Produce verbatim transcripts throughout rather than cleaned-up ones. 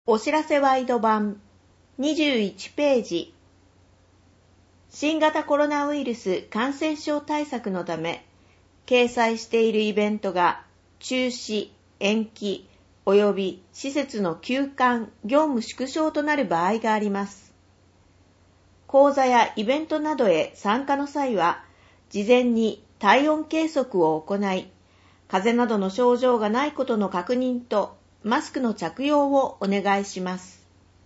お知らせワイド版にじゅういちページ。新型コロナウイルス感染症対策のため、掲載しているイベントが中止、延期、及び施設の休館、業務縮小となる場合があります。講座やイベントなどへ参加の際は、事前に体温計測を行い、風邪などの症状がないことの確認と、マスクの着用をお願いします。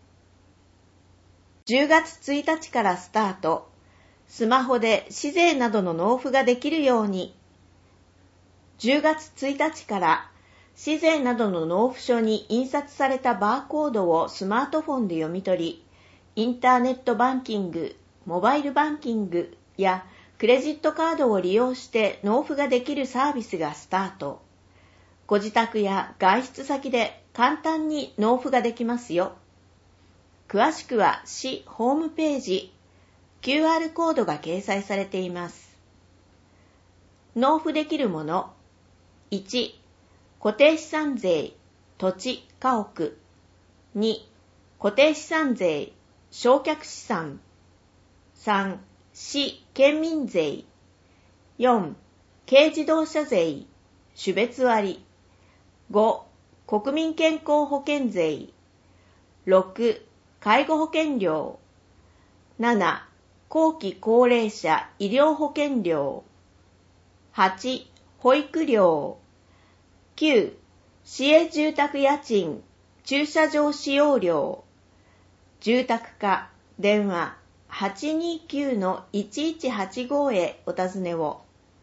じゅうがつついたちからスタート、スマホで紙税などの納付ができるように。じゅうがつついたちから紙税などの納付書に印刷されたバーコードをスマートフォンで読み取り、インターネットバンキング、モバイルバンキングやクレジットカードを利用して納付ができるサービスがスタート。ご自宅や外出先で簡単に納付ができますよ。詳しくは市ホームページ、キューアール コードが掲載されています。納付できるもの。いち、固定資産税、土地、家屋。に、固定資産税、償却資産。さん、市県民税。よん、軽自動車税、種別割。ご、国民健康保険税。ろく、介護保険料。なな、後期高齢者医療保険料。はち、保育料。きゅう、市営住宅家賃、駐車場使用料。住宅課、電話 はちにきゅうのいちいちはちご へお尋ねを。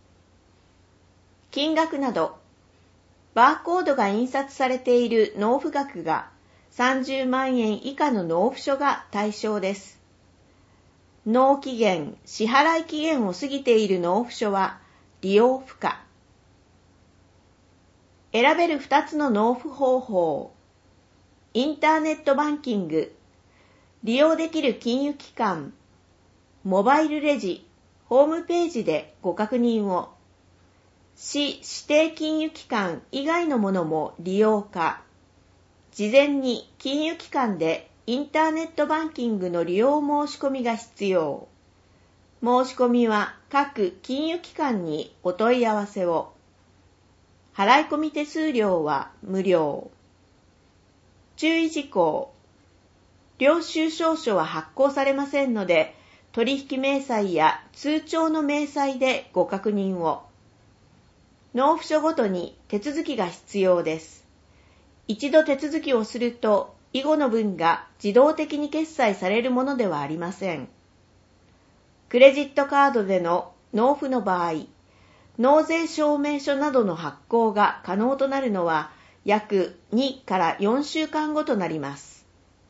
金額など。バーコードが印刷されている納付額がさんじゅうまんえん以下の納付書が対象です。納期限、支払い期限を過ぎている納付書は利用不可。選べるふたつの納付方法。インターネットバンキング。利用できる金融機関。モバイルレジ、ホームページでご確認を。市指定金融機関以外のものも利用可。事前に金融機関でインターネットバンキングの利用申し込みが必要。申し込みは各金融機関にお問い合わせを。払い込み手数料は無料。注意事項。領収証書は発行されませんので、取引明細や通帳の明細でご確認を。納付書ごとに手続きが必要です。一度手続きをすると、以後の分が自動的に決済されるものではありません。クレジットカードでの納付の場合、納税証明書などの発行が可能となるのは約にからよんしゅうかんごとなります。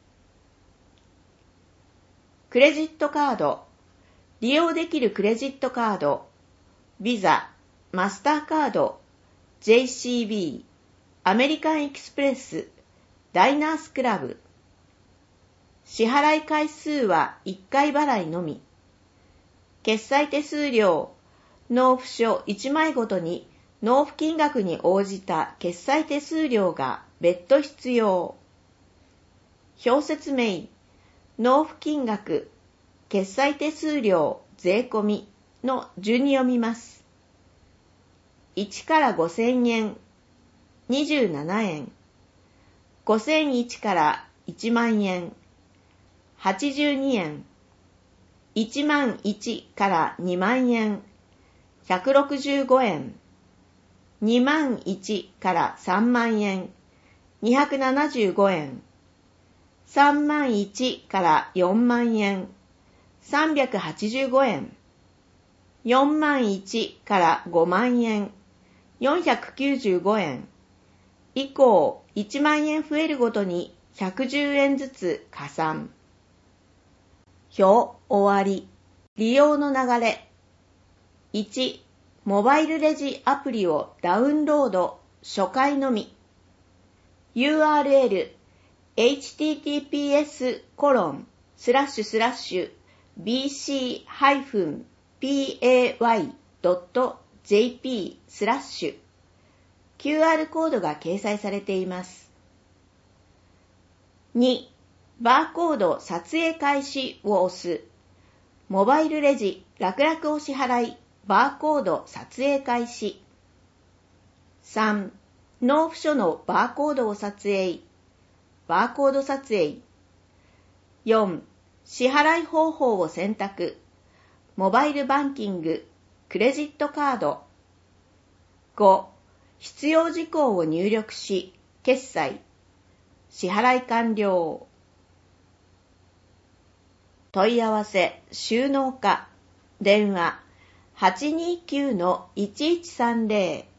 クレジットカード。利用できるクレジットカード。ビザ、マスターカード、ジェイシービー、アメリカンエキスプレス、ダイナースクラブ。支払い回数はいっかい払いのみ。決済手数料、納付書いちまいごとに納付金額に応じた決済手数料が別途必要。表説明、納付金額、決済手数料、税込みの順に読みます。いちからごせんえん、にじゅうななえん、ごせんいちからいちまんえん、はちじゅうにえん、いちまんいちからにまんえん、ひゃくろくじゅうごえん、にまんいちからさんまんえん、にひゃくななじゅうごえん、さんまんいちからよんまんえん、さんびゃくはちじゅうごえん、よんまんいちからごまんえん、よんひゃくきゅうじゅうごえん、以降いちまんえん増えるごとにひゃくじゅうえんずつ加算。表終わり。利用の流れ。いち、モバイルレジアプリをダウンロード、初回のみ。ユーアールエル、エイチティーティーピーエスコロンスラッシュスラッシュビーシーピーエーワイドットジェーピー スラッシュ キューアール コードが掲載されています。 に、バーコード撮影開始を押す。モバイルレジ、楽々お支払い、バーコード撮影開始。さん、納付書のバーコードを撮影。バーコード撮影。よん、支払い方法を選択。モバイルバンキング、クレジットカード。ご、必要事項を入力し、決済。支払い完了。問い合わせ、収納課、電話 はちにきゅうのいちいちさんぜろ